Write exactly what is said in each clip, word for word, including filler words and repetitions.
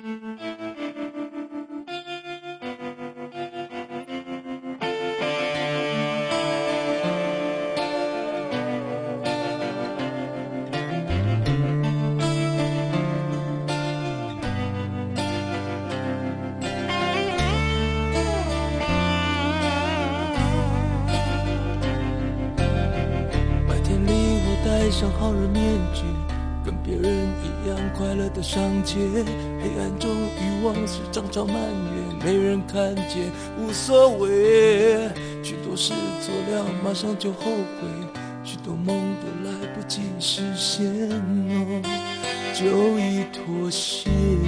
戴上好人面具，跟别人一样快乐的上街，黑暗中欲望是涨潮蔓延，没人看见无所谓，许多事做了马上就后悔，许多梦都来不及实现，哦，就已妥协。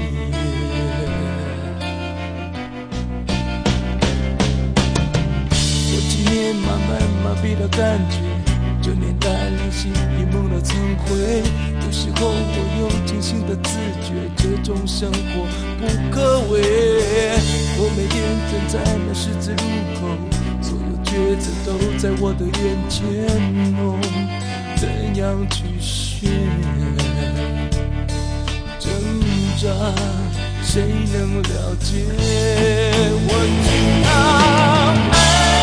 过几年慢慢麻痹了感觉，就连带联系也蒙了层灰，有时候我有清醒的自觉，这种生活不可为。我每天站在那十字路口，所有抉择都在我的眼前，哦，怎样去选？挣扎，谁能了解？我知道。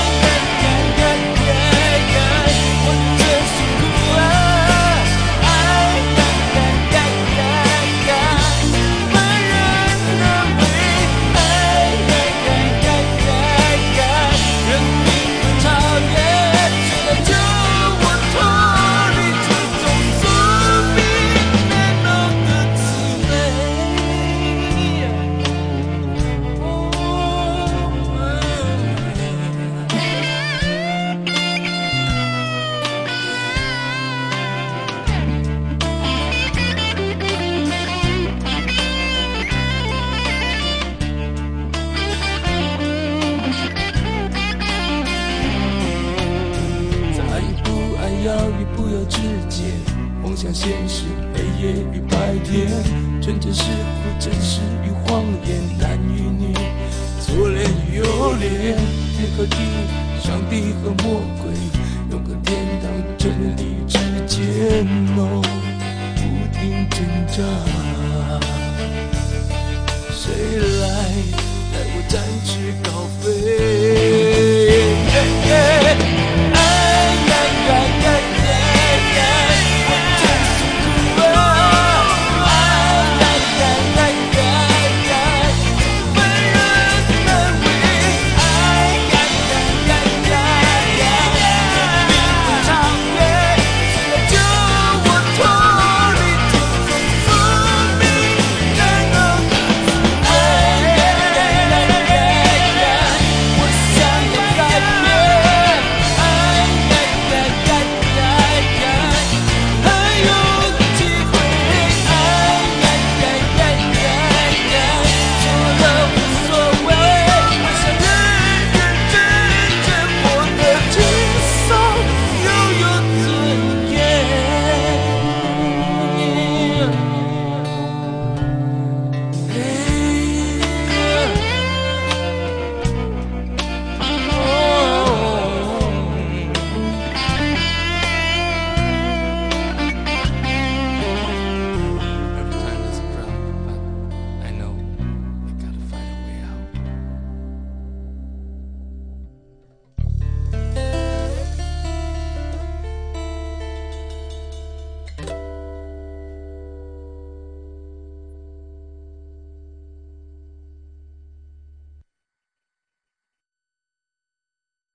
梦想现实，黑夜与白天，纯真是苦，真实与谎言，男与女，左脸与右脸，天和地，上帝和魔鬼，永隔天堂真理之间，哦，不停挣扎。